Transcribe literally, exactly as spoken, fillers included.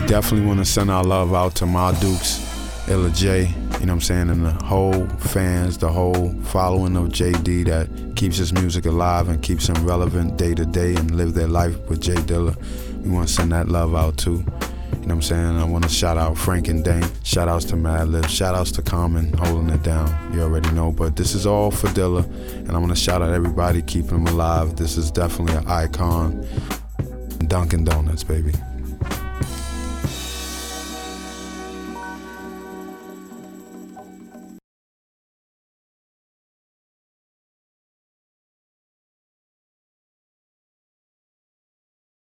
definitely want to send our love out to Ma Dukes, Illa J, you know what I'm saying, and the whole fans, the whole following of J D that keeps his music alive and keeps him relevant day to day and live their life with J Dilla. We want to send that love out too. You know what I'm saying? I want to shout out Frank and Dane. Shout outs to Madlib. Shout outs to Common holding it down. You already know. But this is all for Dilla. And I want to shout out everybody keeping him alive. This is definitely an icon. Dunkin' Donuts, baby.